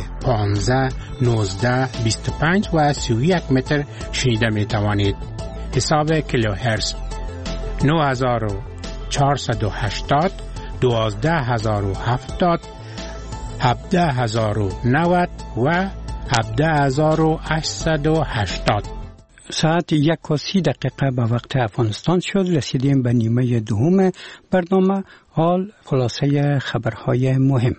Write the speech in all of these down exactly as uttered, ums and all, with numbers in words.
پانزده، نوزده، بیست و پنج و سی و یک متر شنیده می توانید. حساب کیلوهرتز نه هزار و چهارصد و هشتاد، دوازده هزار و هفتاد، هفده هزار و نود و هفده هزار و هشتصد و هشتاد. ساعت یک و سی دقیقه به وقت افغانستان شد. رسیدیم به نیمه دوم برنامه. حال خلاصه خبرهای مهم.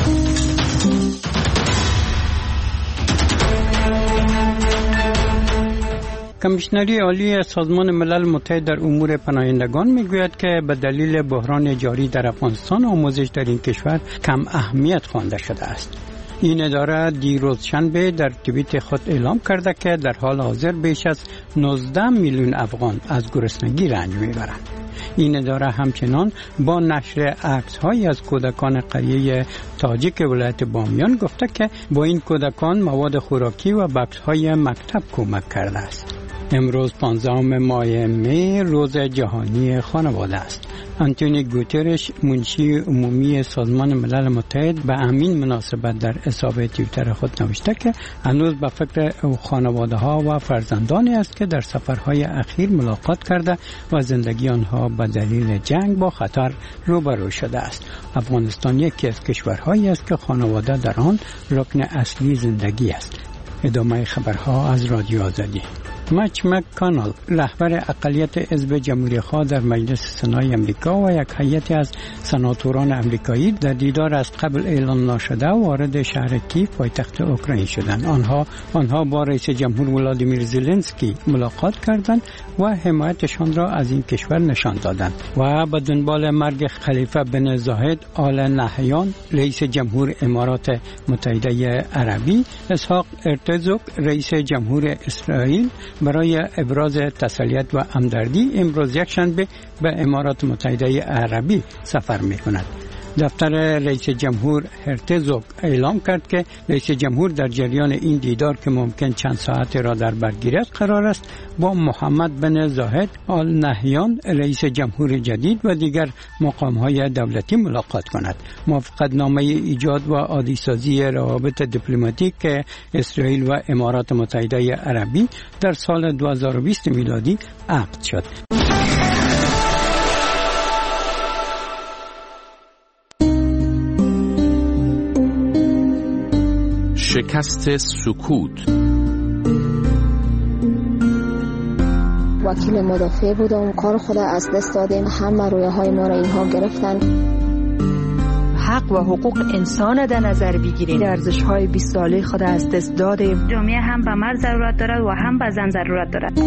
کمیشنری عالی سازمان ملل متحد در امور پناهندگان میگوید که به دلیل بحران جاری در افغانستان آموزش در این کشور کم اهمیت خوانده شده است. این اداره دیروز شنبه در توییت خود اعلام کرده که در حال حاضر بیش از نوزده میلیون افغان از گرسنگی رنج میبرند. این اداره همچنان با نشر عکس‌هایی از کودکان قریه تاجیک ولایت بامیان گفته که با این کودکان مواد خوراکی و بکس‌های مکتب کمک کرده است. امروز پانزدهم ماه می روز جهانی خانواده است. آنتونی گوترش منشی عمومی سازمان ملل متحد به همین مناسبت در حساب توییتر خود نوشته که هنوز به فکر خانواده ها و فرزندانی است که در سفرهای اخیر ملاقات کرده و زندگی آنها به دلیل جنگ با خطر روبرو شده است. افغانستان یکی از کشورهایی است که خانواده در آن رکن اصلی زندگی است. ادامه خبرها از رادیو آزادی. مچ مک‌کانل رهبر اقلیت حزب جمهوری خواه در مجلس سنای امریکا و یک هیئت از سناتوران امریکایی در دیدار از قبل اعلان نشده وارد شهر کیف پایتخت اوکراین شدند. آنها آنها با رئیس جمهور ولادیمیر زلنسکی ملاقات کردند و حمایتشان را از این کشور نشان دادند و به دنبال مرگ خلیفه بن زاید آل نهیان رئیس جمهور امارات متحده عربی، اسحاق هرتزوگ رئیس جمهور اسرائیل برای ابراز تسلیت و همدردی امروز یکشنبه به امارات متحده عربی سفر می‌کند. دفتر رئیس جمهور هرتزوگ اعلام کرد که رئیس جمهور در جریان این دیدار که ممکن چند ساعت را در بر گیرد قرار است با محمد بن زاید آل نهیان رئیس جمهور جدید و دیگر مقام‌های دولتی ملاقات کند. موافقتنامه ایجاد و عادی‌سازی روابط دیپلماتیک اسرائیل و امارات متحده عربی در سال دو هزار و بیست میلادی عقد شد. شکست سکوت. وکیل مدافع بودم، کار خود از دست دادیم، همه رویه های ما را اینها گرفتن. حق و حقوق انسان در نظر بگیریم. ارزش های بیست ساله خود از دست دادیم. جامعه هم به مرد ضرورت دارد و هم به زن ضرورت دارد.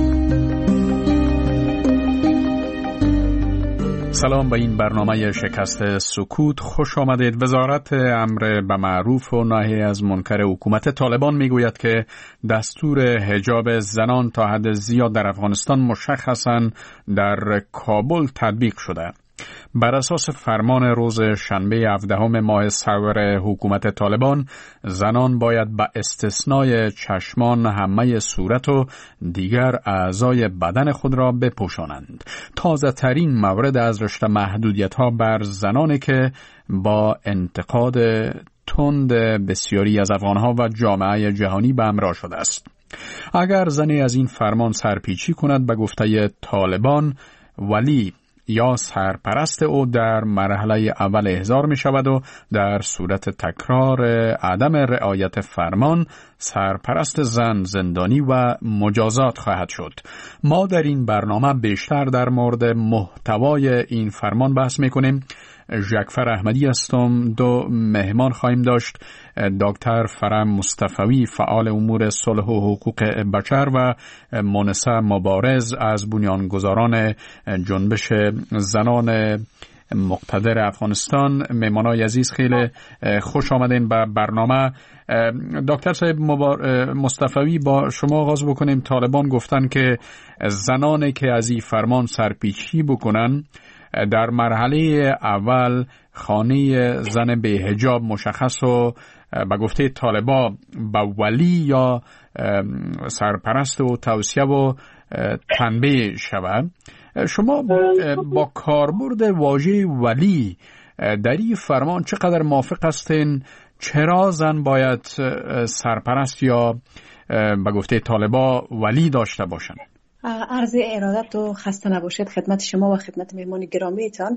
سلام به این برنامه شکست سکوت خوش آمدید. وزارت امر به معروف و نهی از منکر حکومت طالبان میگوید که دستور حجاب زنان تا حد زیاد در افغانستان مشخصاً در کابل تطبیق شده. بر اساس فرمان روز شنبه هفدهم ماه سور حکومت طالبان، زنان باید به استثنای چشمان همه صورت و دیگر اعضای بدن خود را بپوشانند. تازه ترین مورد از رشته محدودیت ها بر زنانی که با انتقاد تند بسیاری از افغانها و جامعه جهانی به همراه شده است. اگر زنی از این فرمان سرپیچی کند، به گفته طالبان ولی یا سرپرست او در مرحله اول احضار می شود و در صورت تکرار عدم رعایت فرمان سرپرست زن زندانی و مجازات خواهد شد. ما در این برنامه بیشتر در مورد محتوای این فرمان بحث می کنیم. ژکفر احمدی هستم. دو مهمان خواهیم داشت: دکتر فرام مصطفوی فعال امور صلح و حقوق بشر و مونسه مبارز از بنیانگذاران جنبش زنان مقتدر افغانستان. مهمانای عزیز خیلی خوش آمدین به برنامه. دکتر صاحب مصطفوی، با شما آغاز بکنیم. طالبان گفتن که زنانی که از این فرمان سرپیچی بکنن در مرحله اول خانه زن به حجاب مشخص و به گفته طالبا با ولی یا سرپرست و توصیه و تنبیه شود. شما با کاربرد واژه ولی در این فرمان چقدر موافق هستین چرا زن باید سرپرست یا به گفته طالبا ولی داشته باشند؟ عرض ارادت و خسته نباشید خدمت شما و خدمت مهمان گرامیتان.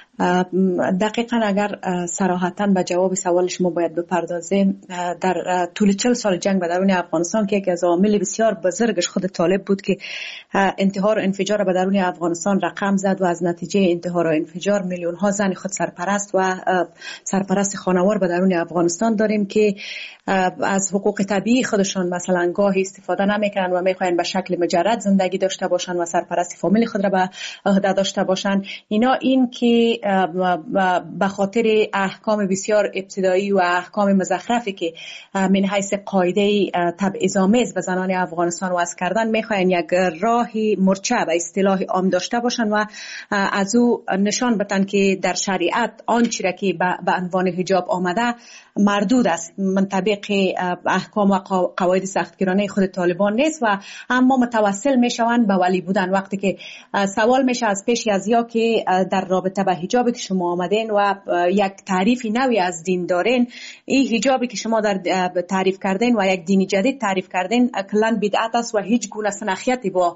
دقیقا اگر صراحتاً به جواب سوال شما باید بپردازیم، در طول چهل سال جنگ به درون افغانستان که یکی از عوامل بسیار بزرگش خود طالب بود که انتحار و انفجار به درون افغانستان رقم زد و از نتیجه انتحار و انفجار میلیون ها زن خود سرپرست و سرپرست خانوار به درون افغانستان داریم که از حقوق طبیعی خودشان مثلا گاهی استفاده نمیکنن و میخواین به شکل مجرد زندگی داشته باشن و سرپرست فامیل خود را به عهده داشته باشن. اینا این که به خاطر احکام بسیار ابتدایی و احکام مزخرفی که من حیث قاعده تبعیض‌آمیز به زنان افغانستان وضع کردن میخواین یک راهی مرچه به اصطلاح عام داشته باشن و از او نشان بدن که در شریعت آنچه را که به عنوان حجاب آمده مردود است، منطبق احکام و قواعد سختگیرانه خود طالبان نیست و اما متوسل میشوند به ولی بودن. وقتی که سوال میشه از پیش از یا که در رابطه به حجابی که شما آمدین و یک تعریفی نوی از دین دارین، این حجابی که شما در تعریف کردین و یک دینی جدید تعریف کردین کلاً بدعت است و هیچ گونه سنخیتی با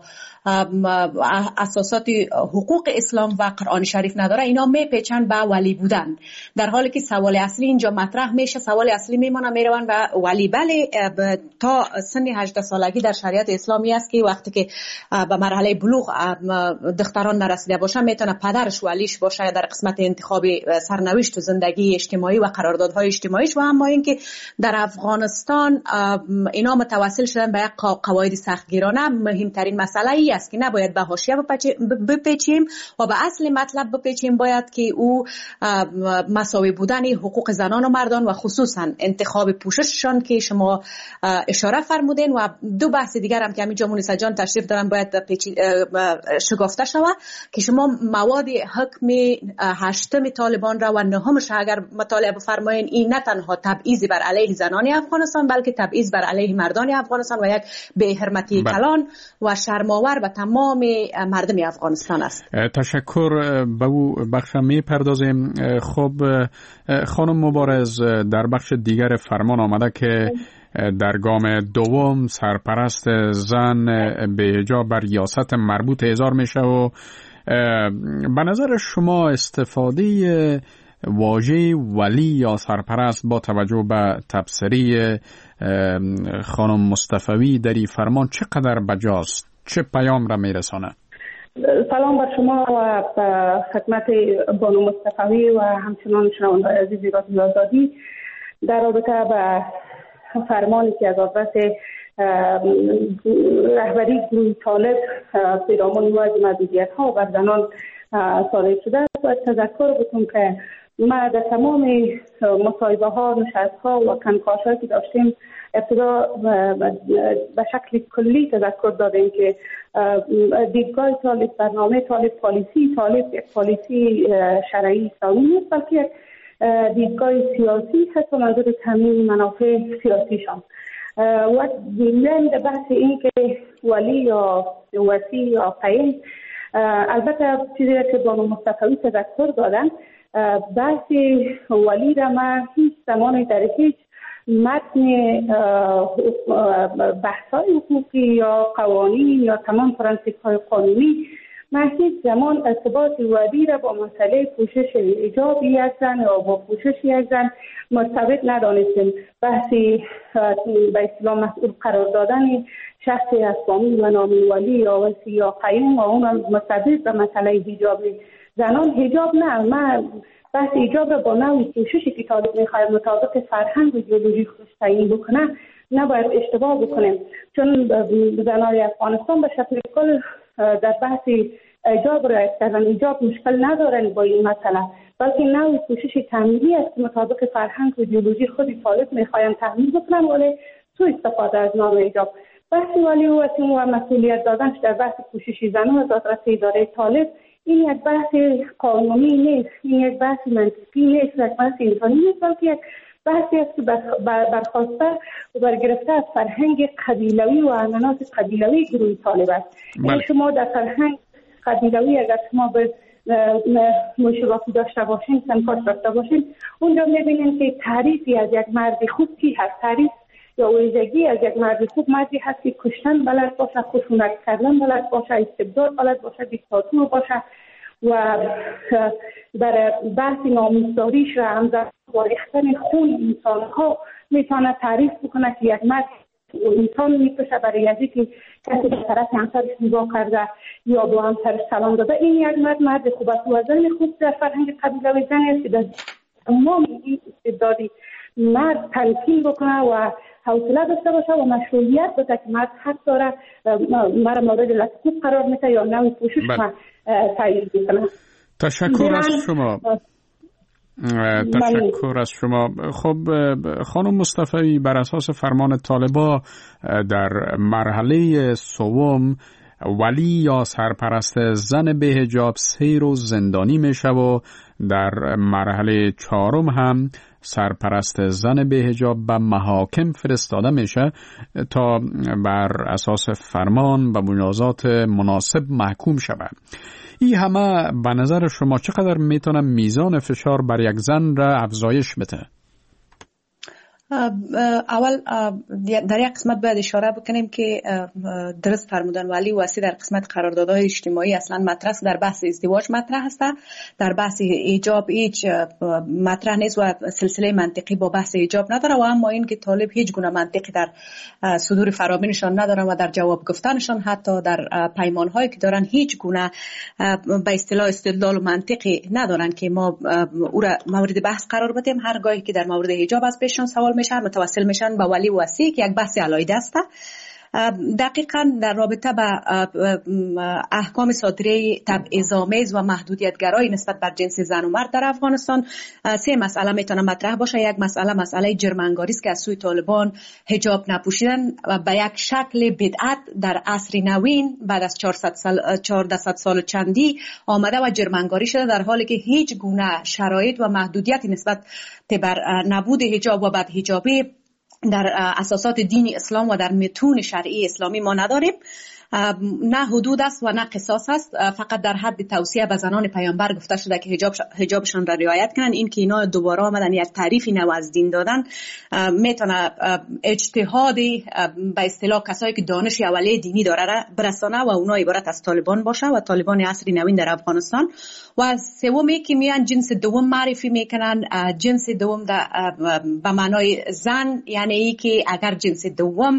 اساسات حقوق اسلام و قرآن شریف نداره. اینا میپیچن به ولی بودن، در حالی که سوال اصلی اینجا مطرح میشه. سوال اصلی میمونه میرون به ولی. بله، تا سن هجده سالگی در شریعت اسلامی است که وقتی که به مرحله بلوغ دختران نرسیده باشه میتونه پدرش ولیش باشه در قسمت انتخاب سرنوشت و زندگی اجتماعی و قراردادهای اجتماعیش. و اما اینکه در افغانستان اینا متوسل شدن به یک قواعد سختگیرانه، مهمترین مسئله ای است که نباید به حاشیه بپیچیم و به اصل مطلب بپیچیم. باید که او مساوی بودن حقوق زنان و مردان و خصوصا انتخاب پوشششان که شما اشاره فرمودین و دو بحث دیگر هم که همینجا مونیسا جان تشریف دارن باید شگفته شود که شما مواد حکم هشتم طالبان را و نهمش اگر مطالعه بفرمایین، این نه تنها تبعیض بر علیه زنان افغانستان بلکه تبعیض بر علیه مردان افغانستان و یک بی‌حرمتی کلان و شرم‌آور به تمام مردم افغانستان است. تشکر. به او بخش می پردازیم. خب خانم مبارز، در بخش دیگر فرمان آمده که در گام دوم سرپرست زن به حجاب بر ریاست مربوط احضار میشه و به نظر شما استفاده واژه ولی یا سرپرست با توجه به تبصره خانم مصطفی در این فرمان چقدر بجاست؟ چه پیام را میرسانه؟ سلام بر شما و خدمت بانو مصطفی و همچنان شنوندگان عزیزی رادیو آزادی. در رابطه با فرمانی که از آدرس رهبری گروه طالب پیرامون موضوع محدودیت ها بر زنان صادر شده است و تذکر بکنم که ما در تمام مصاحبه ها، نشست ها و کنکاش هایی که داشتیم ابتدا به شکل کلی تذکر دادیم که دیدگاه طالب، برنامه طالب، پالیسی طالب یک پالیسی شرعی اسلامی نیست بلکه یک دیدگاه سیاسی هست و منظور تامین منافع سیاسیشان. و در بحث این که ولی یا وسی یا قیم، البته چیزی که بانو مصطفی تذکر دادن، بحث ولی را ما هیچ زمانی در هیچ متن بحث‌های حقوقی یا قوانین یا تمام پرنسیپ‌های قانونی ما هیچ زمان ارتباط ولی را با مسئله پوشش حجاب یک زن یا با پوشش یک زن مرتبط ندانستیم. بحثی به اصطلاح مسئول قرار دادن شخص اسلامی و نامی ولی یا وسی یا قیم و اون مرتبط به مسئله حجاب زنان حجاب نه. ما بحث حجاب را با نوع پوششی که طالب می‌خواهد مطابق فرهنگ و ایدئولوژی خودش تعیین بکنه نباید اشتباه بکنیم، چون زنان افغانستان به شکل کل در بحث حجاب رعایت کردن حجاب مشکل ندارن با این مسئله، بلکه نوع پوشش تامینی است که مطابق فرهنگ و ایدئولوژی خود طالب می‌خواهند تامین بکنن ولی سوء استفاده از نام حجاب. بحث ولی و و مسئولیت دادنش در بحث پوشش زنان از آدرس اداره طالب این یک بحث قانونی نیست، این یک بحث منطقی نیست، یک بحث انسانی نیست، بلکه یک بحثی است که برخواسته و برگرفته از فرهنگ قبیلوی و عنعنات قبیلوی گروه طالب است. یعنی شما در فرهنگ قبیلوی اگر شما به مشابهتی داشته باشین، سنکاش داشته باشین، اونجا میبینین که تعریفی از یک مرد خوب کی هست. تعریف یا ویژگی از یک مرد خوب مردی هست که کشتن بلد باشه، خشونت کردن بلد باشه، استبداد بلد باشه، دیکتاتور باشه و برای بحث ناموسداریش را همزمان با ریختن خون انسان ها میتونه تعریف بکنه که یک مرد انسان میکشه برای یزی که کسی به طرف همسرش نگاه کرده یا با همسرش سلام داده. این یک مرد مرد خوب است و زن خوب در فرهنگ قبیله و زن است که در تمام این استبدادی مرد تلقین بکنه و حوصله داشته باشه و مشروعیت بده که مرد حق داره مرا مورد لطفیت قرار میده یا نوی پوشش ما تعیین بکنه. تشکر از شما. تشکر از شما. خب خانم مصطفی، بر اساس فرمان طالبان در مرحله سوم ولی یا سرپرست زن به حجاب سه روز زندانی میشه و در مرحله چهارم هم سرپرست زن به حجاب به محاکم فرستاده میشه تا بر اساس فرمان و مجازات مناسب محکوم شود. این همه به نظر شما چقدر میتونه میزان فشار بر یک زن را افزایش بده؟ اول در یک قسمت باید اشاره بکنیم که درست فرمودن ولی واسی در قسمت قراردادهای اجتماعی اصلا مطرح در بحث ازدواج مطرح است، در بحث ایجاب هیچ مطرح نیست و سلسله منطقی با بحث ایجاب نداره و اما این که طالب هیچ گونه منطقی در صدور فرامینشان ندارن و در جواب گفتنشان حتی در پیمانهایی که دارن هیچ گونه به اصطلاح استدلال و منطقی ندارن که ما او را مورد بحث قرار بدیم. هر گاهی که در مورد حجاب از پیششان سوال میشن متوسل میشن به ولی وصی که یک بحث علایده است. دقیقاً در رابطه با احکام صادره تبعیض‌آمیز و محدودیت‌گرایی نسبت بر جنس زن و مرد در افغانستان سه مسئله میتونه مطرح باشه. یک مسئله مسئله جرمنگاری است که از سوی طالبان حجاب نپوشیدن و به یک شکل بدعت در عصر نوین بعد از چهارصد سال چهارصد سال چندی آمده و جرمنگاری شده، در حالی که هیچ گونه شرایط و محدودیتی نسبت بر نبود حجاب و بدحجابی در اساسات دین اسلام و در متون شرعی اسلامی ما نداریم. نه حدود است و نه قصاص است، فقط در حد توصیه به زنان پیامبر گفته شده که حجاب حجابشان را رعایت کنن. این که اینا دوباره آمدن یک تعریفی نو از دین دادن میتونه اجتهادی به اصطلاح کسایی که دانش اولیه دینی داره برسانه و اونا عبارت از طالبان باشه و طالبان عصری نوین در افغانستان. و سومی که میان جنس دوم معرفی میکنن، جنس دوم به معنای زن، یعنی ای که اگر جنس دوم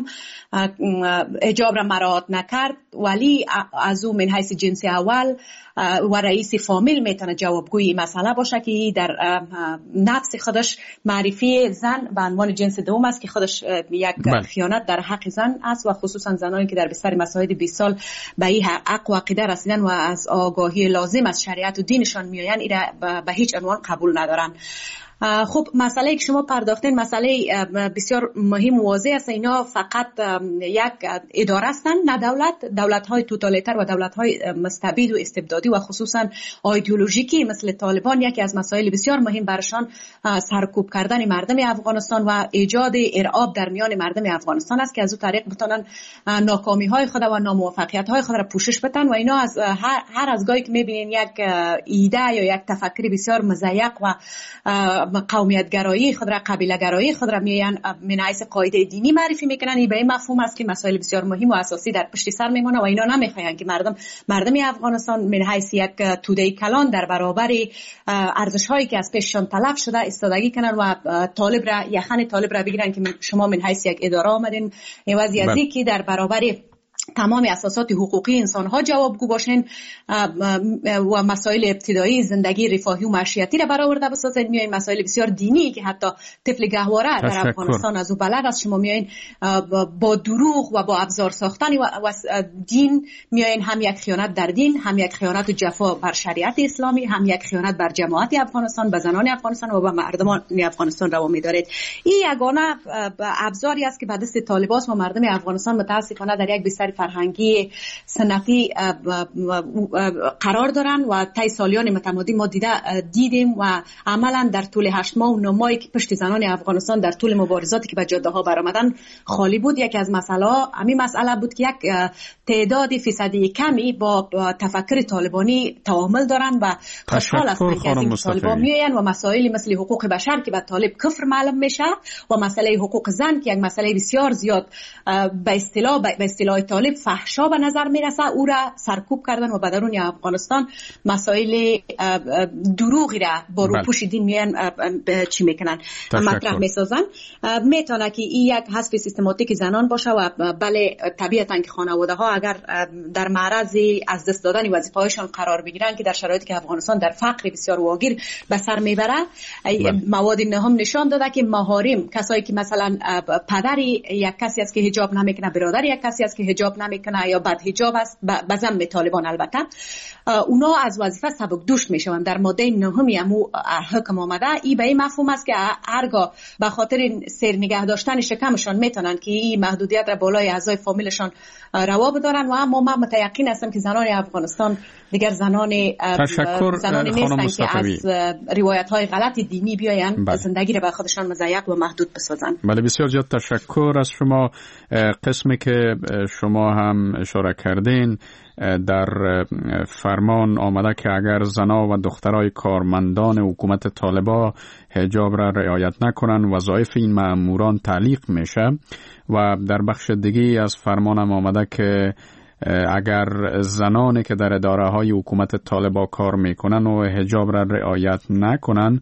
حجاب را مراعات نکرد ولی از او من حیث جنس اول و رئیس فامیل میتونه جوابگوی مسئله باشه که در نفس خودش معرفی زن به عنوان جنس دوم است که خودش یک خیانت در حق زن است و خصوصا زنانی که در بستر مسائل بیست سال به این حق و عقیده رسیدن و از آگاهی لازم از شریعت و دینشان میآیند این به هیچ عنوان قبول ندارن. خب مسئله که شما پرداختین مسئله بسیار مهم و واضح است. اینا فقط یک اداره هستند، نه دولت. دولت‌های توتالیتر و دولت‌های مستبد و استبدادی و خصوصا ایدئولوژیکی مثل طالبان یکی از مسائل بسیار مهم برشان سرکوب کردن مردم افغانستان و ایجاد ارعاب در میان مردم افغانستان است که از اون طریق بتونن ناکامی‌های خود و ناموفقیت‌های خود را پوشش بدن و اینا از هر, هر از گاهی که می‌بینین یک ایده یا یک تفکر بسیار مزیق و قومیت گرایی خود را قبیله گرایی خود را میان من حیث قاعده دینی معرفی میکنن. این به این مفهوم است که مسائل بسیار مهم و اساسی در پشت سر میمونه و اینا نمیخواین که مردم مردم افغانستان من حیث یک توده کلان در برابر ارزش هایی که از پیششان تلف شده استادگی کنن و طالب را یخن طالب را بگیرن که شما من حیث یک اداره آمدین عوضی از اینکه در برابر تمام اساسات حقوقی انسان‌ها جوابگو باشین و مسائل ابتدایی زندگی رفاهی و معیشتی را برآورده بسازید. میایین مسائل بسیار دینی که حتی طفل گهواره در افغانستان از او بلد است، شما میایین با دروغ و با ابزار ساختن و دین میایین هم یک خیانت در دین، هم یک خیانت و جفا بر شریعت اسلامی، هم یک خیانت بر جماعت افغانستان، به زنان افغانستان و به مردمان افغانستان روا می‌دارید. این یگانه ابزاری است که به دست طالبان و مردم افغانستان متاسفانه در یک بستر فرهنگی سنتی قرار دارن و طی سالیان متمادی ما دیده دیدیم و عملا در طول هشت ماه و نه ماهی که پشت زنان افغانستان در طول مبارزاتی که به جاده ها برآمدن خالی بود. یکی از مسئله همین مسئله بود که یک تعداد فیصدی کمی با تفکر طالبانی تعامل دارن و خوشحال هستن که از این طالبان میآیند و مسائلی مثل حقوق بشر که به طالب کفر معلوم میشه و مسئله حقوق زن که یک مسئله بسیار زیاد به اصطلاح به اصطلاح طالب فحشا به نظر میرسه، او را سرکوب کردن و به درون افغانستان مسائل دروغی را با روپوش دین میان چی میکنن مطرح میسازن. میتونه که این یک حذف سیستماتیک زنان باشه و بله طبیعتا که خانواده ها اگر در معرض از دست دادن وظیفه هایشان قرار بگیرن که در شرایطی که افغانستان در فقر بسیار واگیر به سر میبره، مواد نهم نشان داده که محارم، کسایی که مثلا پدر یک کسی است که حجاب نمیکنه، برادر یک کسی است که حجاب نمیکنه یا بد حجاب است به ذم طالبان، البته اونا از وظیفه سبک دوش میشوند. در ماده نهم همو حکم آمده این به این مفهوم است که هرگاه به خاطر سر نگه داشتن شکمشان میتونن که این محدودیت را بالای اعضای فامیلشان روا بدارن و اما من متیقن هستم که زنان افغانستان دیگر زنان زنانی نیستن که از روایت های غلط دینی بیاین بله. زندگی را به خودشان مضیق و محدود بسازن. بله بسیار زیاد تشکر از شما. قسمی که شما هم اشاره کردین در فرمان آمده که اگر زنا و دخترای کارمندان حکومت طالبا حجاب را رعایت نکنن وظایف این مأموران تعلیق میشه و در بخش دیگه از فرمان هم آمده که اگر زنانی که در اداره های حکومت طالبا کار میکنن و حجاب را رعایت نکنن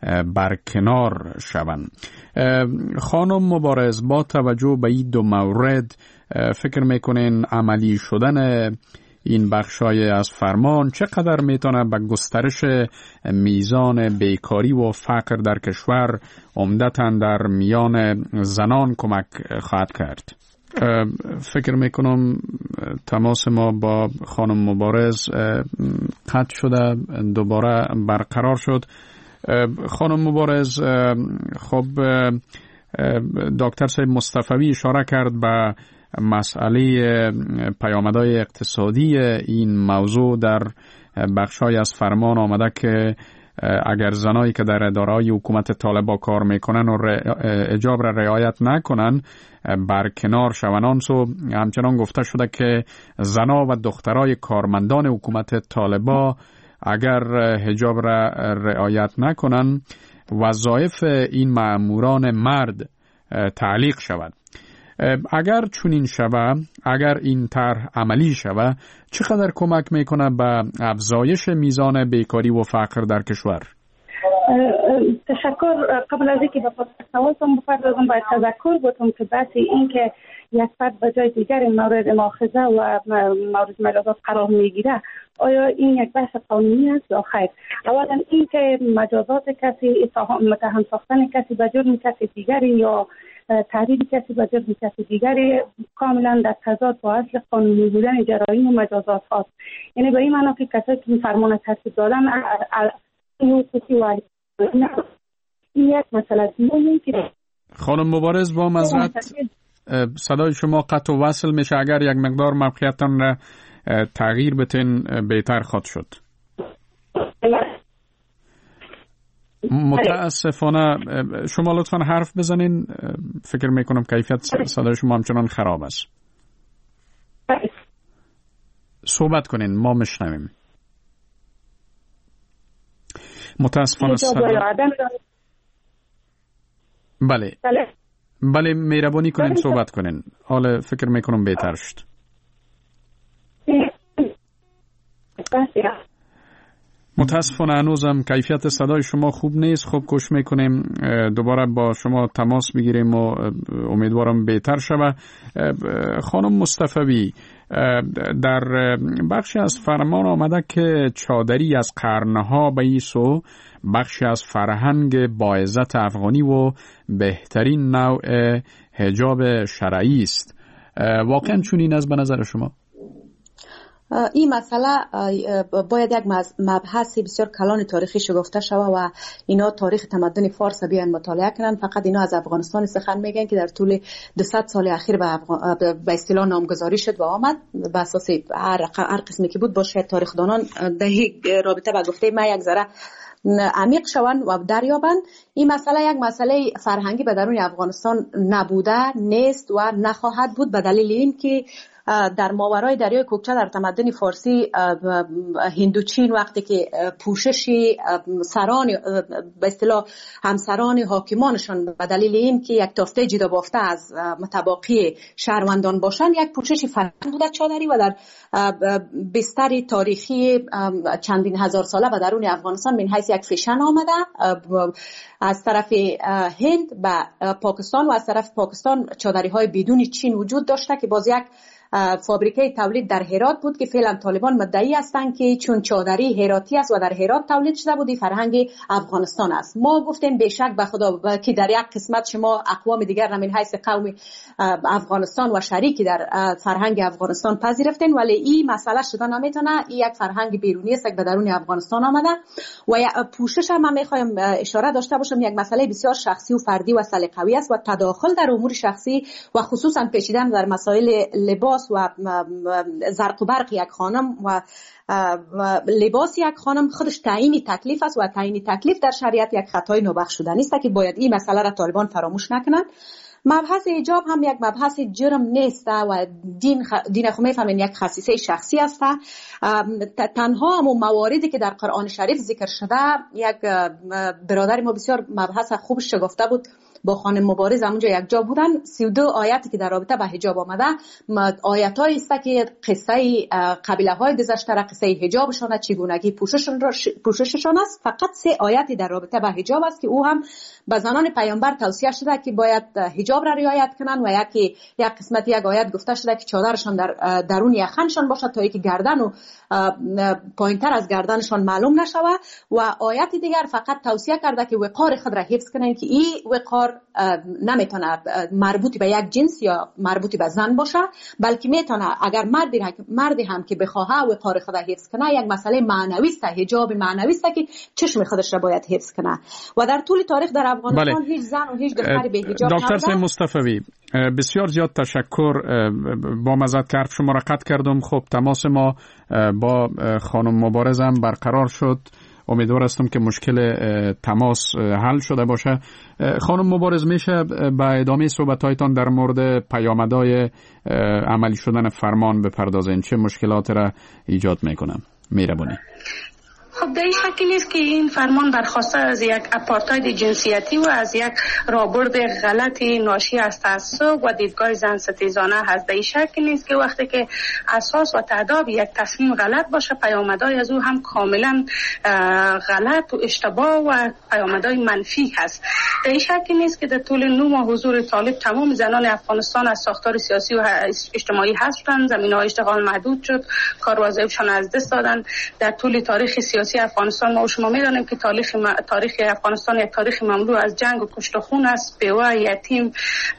برکنار شوند. خانم مبارز، با توجه به این دو مورد فکر میکنین عملی شدن این بخشای از فرمان چقدر میتونه به گسترش میزان بیکاری و فقر در کشور عمدتاً در میان زنان کمک خواهد کرد؟ فکر میکنم تماس ما با خانم مبارز قطع شده، دوباره برقرار شد. خانم مبارز، خب دکتر صاحب مصطفی اشاره کرد به مسئله پیامدهای اقتصادی این موضوع. در بخشای از فرمان آمده که اگر زنایی که در اداره‌های حکومت طالبا کار میکنن و حجاب را رعایت نکنن برکنار شوند. سو همچنان گفته شده که زنا و دخترای کارمندان حکومت طالبا اگر حجاب را رعایت نکنن وظایف این مأموران مرد تعلیق شود. اگر چنین شود، اگر این طرح عملی شود، چقدر کمک میکنه به افزایش میزان بیکاری و فقر در کشور؟ تشکر. قبل از اینکه به سوالتون بپردازم باید تذکر بکنم که بحث این که یک فرد به جای دیگر مورد مؤاخذه و مورد مجازات قرار میگیره آیا این یک بحث قانونی است یا خیر؟ اولا این که مجازات کسی، متهم ساختن کسی به جرم کسی دیگری یا تحریک کسی به جرم کسی دیگری کاملا در تضاد با اصل قانونی بودن جرایم و مجازات هاست. یعنی به این معنی که کسایی که این فرمان ترتیب دادن این حقوقی و این یک مسئله دیگه. خانم مبارز، با معذرت صدای شما قطع و وصل میشه، اگر یک مقدار موقعیتتان را تغییر بتین بهتر خواهد شد. متاسفانه شما لطفا حرف بزنین، فکر میکنم کیفیت صدای شما همچنان خراب است. صحبت کنین، ما میشنویم. متاسفانه صدای بله بله مهربانی کنین صحبت کنین. حالا فکر میکنم بهتر شد. متاسفانه هنوزم کیفیت صدای شما خوب نیست. خب کوشش میکنیم دوباره با شما تماس بگیریم و امیدوارم بهتر شود. خانم مصطفی، در بخشی از فرمان آمده که چادری از قرنها به ایسو بخشی از فرهنگ با عزت افغانی و بهترین نوع حجاب شرعی است. واقعا چنین است به نظر شما؟ این مسئله باید یک مبحث بسیار کلان تاریخی شگفته شود و اینا تاریخ تمدن فارس بیان مطالعه کنن. فقط اینا از افغانستان سخن میگن که در طول دویست سال اخیر به افغان... به اصطلاح نامگذاری شد و آمد به اساس هر هر قسمی که بود. باشه تاریخدانان در رابطه با گفته ما یک ذره عمیق شوند و دریابند. این مسئله یک مسئله فرهنگی به درون افغانستان نبوده، نیست و نخواهد بود، به دلیل این که در ماورای دریای کوکچه در تمدن فارسی هندوچین وقتی که پوشش سران به اصطلاح همسران حاکمانشان به دلیل این که یک تافته جدا بافته از متباقی شهروندان باشند، یک پوشش فرهنگی بوده چادری و در بستر تاریخی چندین هزار ساله به درون افغانستان من حیث یک فیشن آمده. از طرف هند به پاکستان و از طرف پاکستان چادری های بدون چین وجود داشته که باز یک فابریکه تولید در هرات بود که فعلا طالبان مدعی هستند که چون چادری هراتی است و در هرات تولید شده بود فرهنگ افغانستان است. ما گفتیم بیشک به خدا که در یک قسمت شما اقوام دیگر من حیث قوم افغانستان و شریکی در فرهنگ افغانستان پذیرفتین، ولی این مسئله شده نمیتونه. این یک فرهنگ بیرونی است که به درون افغانستان آمده و پوشش هم میخوایم اشاره داشته باشم یک مسئله بسیار شخصی و فردی و سلیقه‌ای است و تداخل در امور شخصی و خصوصا پیچیدن در مسائل لباس و زرق و برق یک خانم و لباس یک خانم خودش تعیین تکلیف است و تعیین تکلیف در شریعت یک خطای نابخشودنی است که باید این مسئله را طالبان فراموش نکنند. مبحث حجاب هم یک مبحث جرم نیست و دین خ... دین خو میفهمین یک خصیصه شخصی است. تنها هم مواردی که در قرآن شریف ذکر شده، یک برادر ما بسیار مبحث خوب شگفته بود با خانم مبارز همونجا یک جا بودن. سی و دو آیاتی که در رابطه با حجاب آمده آیاتایی است که قصه قبیله های گذشته را، قصه حجابشان، چگونگی پوشششان پوشششان است. فقط سه آیاتی در رابطه با حجاب است که او هم به زنان پیامبر توصیه شده که باید حجاب را رعایت کنند و یکی یک قسمت یک آیت گفته شده که چادرشان در درون یخنشان باشد تا اینکه گردن و پایینتر از گردنشان معلوم نشود و آیت دیگر فقط توصیه کرده که وقار خود را حفظ کنند که این وقار نمیتونه مربوط به یک جنس یا مربوط به زن باشه، بلکه میتونه اگر مردی مردی هم که بخواه وقار خود را حفظ کنه، یک مسئله معنوی است، حجاب معنوی است که چشم خودش را باید حفظ کنه. و در طول تاریخ در افغانستان بله. هیچ زن و هیچ دختری به حجاب دکتر سید مصطفی بسیار زیاد تشکر. با مزد که حرف شما را قطع کردم. خب تماس ما با خانم مبارز هم برقرار شد. امیدوار هستم که مشکل تماس حل شده باشه. خانم مبارز، میشه به ادامه صحبت‌هایتان در مورد پیامدهای عملی شدن فرمان بپردازین؟ چه مشکلات را ایجاد میکنه؟ میربونی. خب در این شکل نیست که این فرمان برخواسته از یک اپارتاید جنسیتی و از یک رابرد غلطی ناشی از تعصب و دیدگاه زن ستیزانه هست. در این شکل نیست که وقتی که اساس و تعداد یک تصمیم غلط باشه، پیامدهای از او هم کاملا غلط و اشتباه و پیامدهای منفی هست. در این شکل نیست که در طول نه ماه حضور طالب تمام زنان افغانستان از ساختار سیاسی و اجتماعی حذف شدند، زمینه‌های اشتغال محدود شد، کار وظایفشان از دست دادند. در طول تاریخ سیاسی افغانستان ما و شما می‌دانیم که تاریخ م... تاریخ افغانستان یک تاریخ مملو از جنگ و کشت و خون است. بیوه، یتیم،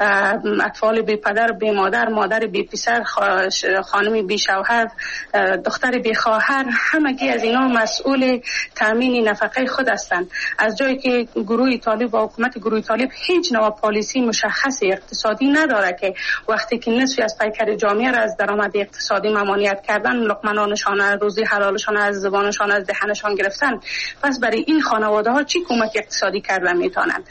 اطفال بی پدر بی مادر، مادر بی پسر، خانم بی شوهر، دختر بی خواهر، همگی از اینا مسئول تامین نفقه خود هستند. از جایی که گروه طالب و حکومت گروه طالب هیچ نوع پالیسی مشخص اقتصادی نداره که وقتی که نصفی از پیکر جامعه را از درآمد اقتصادی ممانعت کردن، لقمه‌نانشان، روزی حلالشان از زبانشان از دهنشان گرفتن، پس برای این خانواده ها چی کمک اقتصادی کردن میتونن؟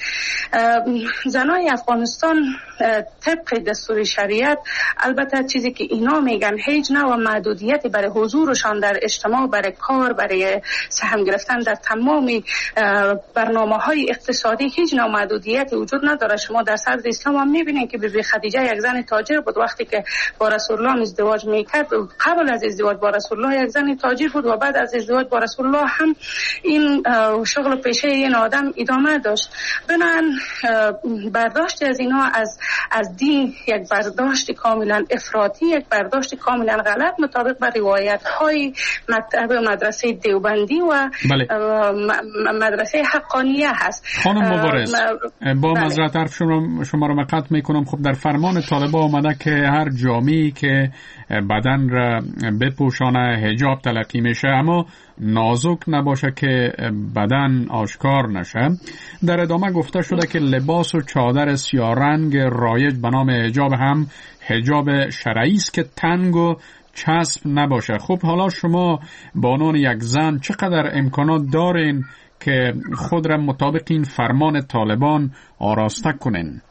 زنای افغانستان طبق دستور شریعت، البته چیزی که اینا میگن هیچ نوع محدودیتی برای حضورشان در اجتماع، برای کار، برای سهم گرفتن در تمام برنامه های اقتصادی هیچ نوع محدودیتی وجود نداره. شما در صدر اسلام هم میبینید که بیبی خدیجه یک زن تاجر بود، وقتی که با رسول الله ازدواج میکرد، قبل از ازدواج با رسول الله یک زن تاجر بود و بعد از ازدواج با رسول الله هم این شغل پیشه این آدم ادامه داشت. بنابراین برداشت از اینا از از دین یک برداشت کاملا افراطی، یک برداشت کاملا غلط مطابق با روایت های مکتب مدرسه دیوبندی و بله. مدرسه حقانیه هست. خانم مبارز با بله. معذرت حرف شما شما رو مقطع میکنم. خب در فرمان طالبان آمده که هر جامعه‌ای که بدن را بپوشانه حجاب تلقی میشه، اما نازک نباشه که بدن آشکار نشه. در ادامه گفته شده که لباس و چادر سیاه رنگ رایج به نام حجاب هم حجاب شرعی است که تنگ و چسب نباشه. خب حالا شما به عنوان یک زن چقدر امکانات دارین که خود را مطابق این فرمان طالبان آراسته کنین؟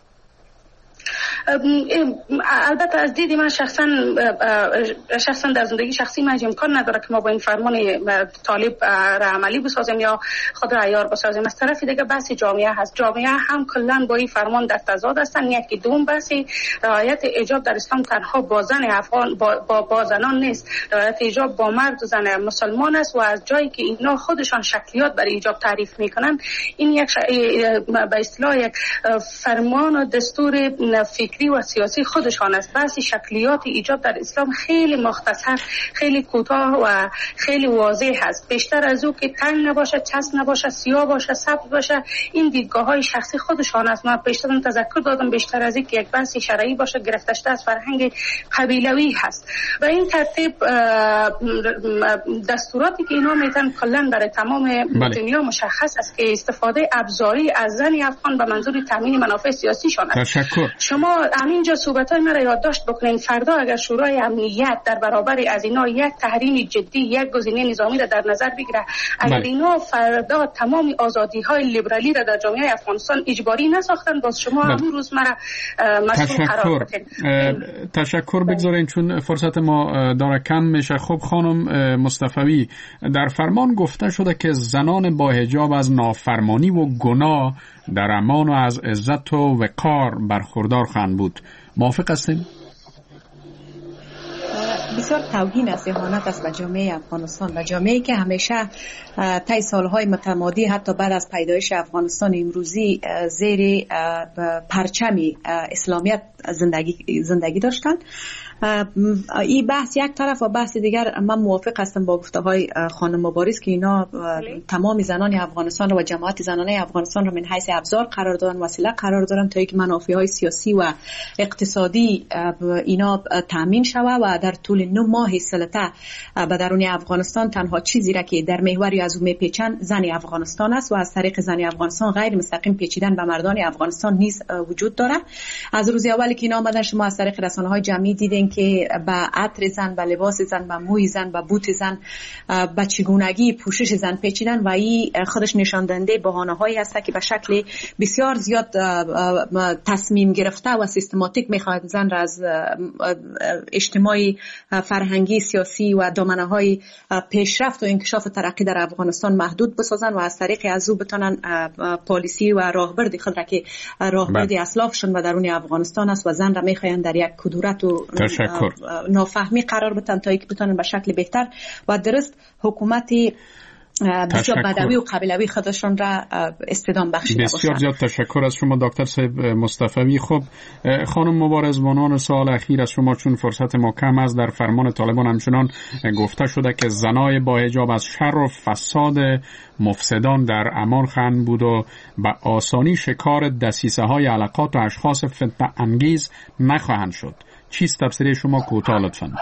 البته از دید من شخصا شخصا در زندگی شخصی من امکان نداره که ما با این فرمان طالب را عملی بسازیم یا خود را عیار بسازیم. از طرف دیگه بحث جامعه هست. جامعه هم کلا با این فرمان در تضاد هستن. یکی دوم بحث رعایت حجاب در اسلام تنها با زن افغان با, با, با زنان نیست. رعایت حجاب با مرد و زن مسلمان است و از جایی که اینا خودشان شکلیات برای حجاب تعریف میکنن، این یک به اصطلاح یک فرمان و دستور فکری و سیاسی خودشان است. بحث شکلیات ایجاب در اسلام خیلی مختصر، خیلی کوتاه و خیلی واضح است. بیشتر از او که تنگ نباشه، چسب نباشه، سیاه باشه، سبز باشه، این دیدگاه های شخصی خودشان است. من بیشتر تذکر دادم بیشتر از این که یک بحث شرعی باشه گرفته شده از فرهنگ قبیلوی هست. و این ترتیب دستوراتی که اینا میتن کلا برای تمام دنیا مشخص است که استفاده ابزاری از زن افغان به منظور تامین منافع سیاسیشان است. تشکر. شما همینجا صحبت‌های من را یادداشت بکنین. فردا اگر شورای امنیت در برابر از اینا یک تحریم جدی، یک گزینه نظامی را در نظر بگیره، اگر بله. اینا فردا تمام آزادی‌های لیبرالی را در جامعه افغانستان اجباری نساختن، باز شما بله. همون روز مرا مسئول قرار بدین. تشکر بگذارین چون فرصت ما داره کم میشه. خب خانم مصطفی، در فرمان گفته شده که زنان با حجاب از نافرمانی و گناه در امان و از عزت و وقار برخوردار خواهند بود. موافق هستین؟ بسیار توهین است، اهانت است به جامعه افغانستان و جامعه‌ای که همیشه طی سالهای متمادی حتی بعد از پیدایش افغانستان امروزی زیر پرچم اسلامیت زندگی زندگی داشتند. این بحث یک طرف و بحث دیگر من موافق هستم با گفته‌های خانم مبارز که اینا تمام زنان افغانستان و جماعت زنانه افغانستان را من حیث ابزار قرار دادن، وسیله قرار دادن تا اینکه منافع‌های سیاسی و اقتصادی اینا تامین شود و در طول نه ماه سلطه به درون افغانستان تنها چیزی را که در محوری از اون میپیچن زن افغانستان است و از طریق زن افغانستان غیر مستقیم پیچیدن به مردان افغانستان نیز وجود داره. از روز اولی که اینا آمدن شما از طریق رسانه‌های جمعی دیدین که به عطر زن، به لباس زن، به موی زن، به بوت زن، به چگونگی پوشش زن پیچیدن و این خودش نشان دهنده بهانه‌هایی هست که به شکل بسیار زیاد تصمیم گرفته و سیستماتیک می‌خواهد زن را از اجتماعی، فرهنگی، سیاسی و دامنه‌های پیشرفت و انکشاف ترقی در افغانستان محدود بسازن و از طریق از او بتونن پالیسی و راهبردی خود را که راهبردی اسلافشون و درون افغانستان است و زن را می‌خواهند در یک کدورت و تشکر. نافهمی قرار بدن تا اینکه بتونن به شکل بهتر و درست حکومتی بسیار بدوی و قبیلوی خودشون را استدام بخشیده باشند. بسیار زیاد تشکر از شما دکتر صاحب مصطفی. خب خانم مبارز، عنوان سوال اخیر از شما چون فرصت ما کم است، در فرمان طالبان همچنان گفته شده که زنای با حجاب از شر و فساد مفسدان در امان خواهند بود و به آسانی شکار دسیسه های علاقات و اشخاص فتنه انگیز نخواهند شد. چیست تفسیر شما کوتاه لطفاً؟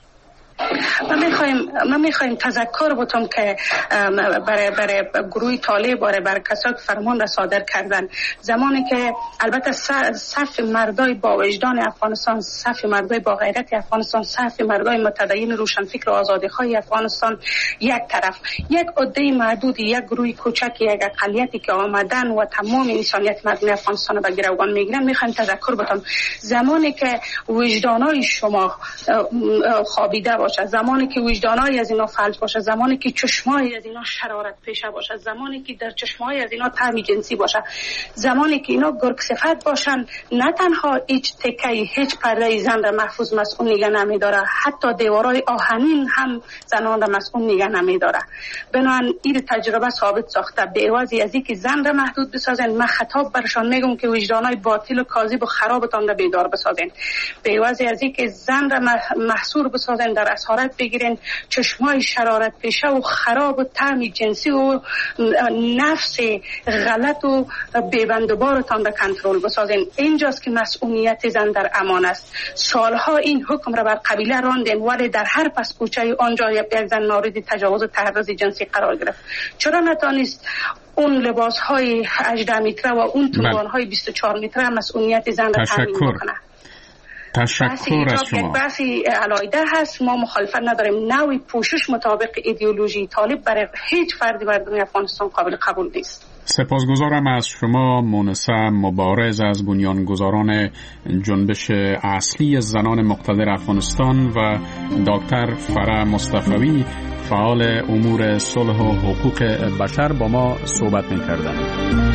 من میخوایم من میخوایم تذکر بتم که برای برای گروه طالب برای برای کسایی که فرمان را صادر کردن، زمانی که البته صف مردای با وجدان افغانستان، صف مردای با غیرت افغانستان، صف مردای متدین روشنفکر و آزادخواه افغانستان یک طرف، یک عده محدود، یک گروه کوچکی، یک اقلیتی که آمدن و تمام انسانیت مردم افغانستان را به گروگان میگیرن، میخوایم تذکر بتم زمانی که وجدانای شما خوابیده باشه، زمانی که وجدانای از اینا فلج باشه، زمانی که چشمای از اینا شرارت پیشه باشه، زمانی که در چشمای از اینا طعم جنسی باشه، زمانی که اینا گرگ صفت باشن، نه تنها هیچ تکه هیچ پرده زن را محفوظ مسئول نگه نمیداره، حتی دیوارای آهنین هم زنان را مسئول نگه نمیداره. بنابراین این تجربه ثابت ساخته به عوضی از اینکه زن را محدود بسازن، من خطاب برشان میگم که وجدانای باطل و کاذب و خرابتان را بیدار بسازن. به عوضی از اینکه زن را محصور بسازن، در اسارت بگیرن، چشمای شرارت پیشه و خراب و طعم جنسی و نفس غلط و بی‌بندوبارتان را کنترل بسازن. اینجاست که مسئولیت زن در امان است. سالها این حکم را بر قبیله راندن، ولی در هر پس کوچه آنجا یک زن مورد تجاوز و تحرز جنسی قرار گرفت. چرا نتانست اون لباس های هجده متره و اون توان های بیست و چهار متره مسئولیت زن را تامین بکنه؟ تشکر از شما. یک بحثی علایده هست. ما مخالفت نداریم. نوع پوشش مطابق ایدئولوژی طالب برای هیچ فردی مردم افغانستان قابل قبول نیست. سپاسگزارم از شما مونسه مبارز از بنیانگذاران جنبش اصلی زنان مقتدر افغانستان و دکتر فرح مصطفوی فعال امور صلح و حقوق بشر با ما صحبت می‌کردند.